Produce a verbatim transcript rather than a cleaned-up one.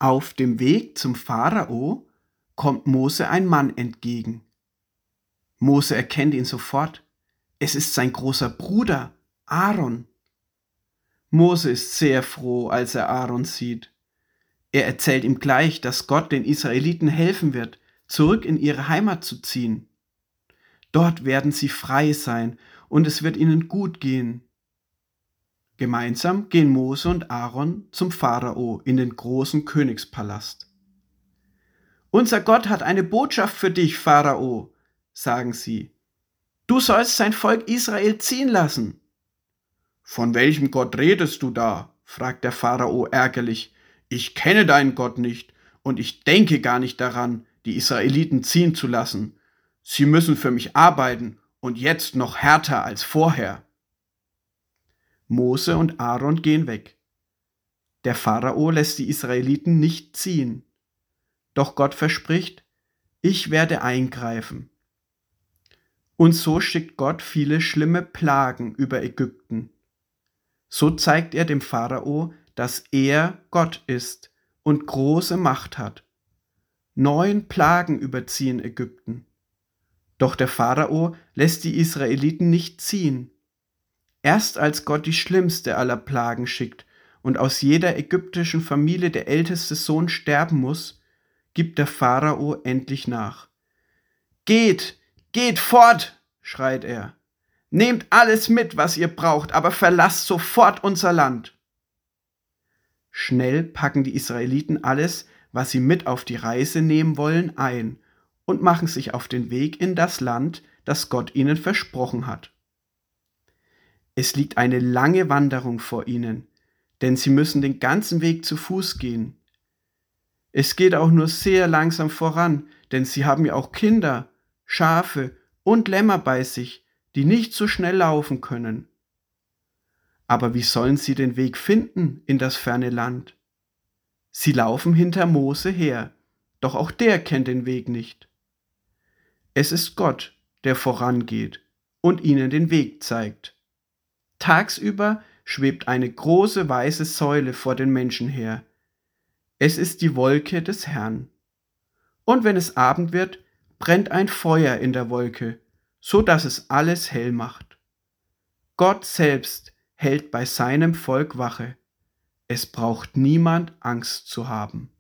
Auf dem Weg zum Pharao kommt Mose ein Mann entgegen. Mose erkennt ihn sofort. Es ist sein großer Bruder, Aaron. Mose ist sehr froh, als er Aaron sieht. Er erzählt ihm gleich, dass Gott den Israeliten helfen wird, zurück in ihre Heimat zu ziehen. Dort werden sie frei sein und es wird ihnen gut gehen. Gemeinsam gehen Mose und Aaron zum Pharao in den großen Königspalast. Unser Gott hat eine Botschaft für dich, Pharao, sagen sie. Du sollst sein Volk Israel ziehen lassen. Von welchem Gott redest du da? Fragt der Pharao ärgerlich. Ich kenne deinen Gott nicht und ich denke gar nicht daran, die Israeliten ziehen zu lassen. Sie müssen für mich arbeiten und jetzt noch härter als vorher. Mose und Aaron gehen weg. Der Pharao lässt die Israeliten nicht ziehen. Doch Gott verspricht, ich werde eingreifen. Und so schickt Gott viele schlimme Plagen über Ägypten. So zeigt er dem Pharao, dass er Gott ist und große Macht hat. Neun Plagen überziehen Ägypten. Doch der Pharao lässt die Israeliten nicht ziehen. Erst als Gott die schlimmste aller Plagen schickt und aus jeder ägyptischen Familie der älteste Sohn sterben muss, gibt der Pharao endlich nach. Geht, geht fort, schreit er. Nehmt alles mit, was ihr braucht, aber verlasst sofort unser Land. Schnell packen die Israeliten alles, was sie mit auf die Reise nehmen wollen, ein und machen sich auf den Weg in das Land, das Gott ihnen versprochen hat. Es liegt eine lange Wanderung vor ihnen, denn sie müssen den ganzen Weg zu Fuß gehen. Es geht auch nur sehr langsam voran, denn sie haben ja auch Kinder, Schafe und Lämmer bei sich, die nicht so schnell laufen können. Aber wie sollen sie den Weg finden in das ferne Land? Sie laufen hinter Mose her, doch auch der kennt den Weg nicht. Es ist Gott, der vorangeht und ihnen den Weg zeigt. Tagsüber schwebt eine große weiße Säule vor den Menschen her. Es ist die Wolke des Herrn. Und wenn es Abend wird, brennt ein Feuer in der Wolke, so dass es alles hell macht. Gott selbst hält bei seinem Volk Wache. Es braucht niemand Angst zu haben.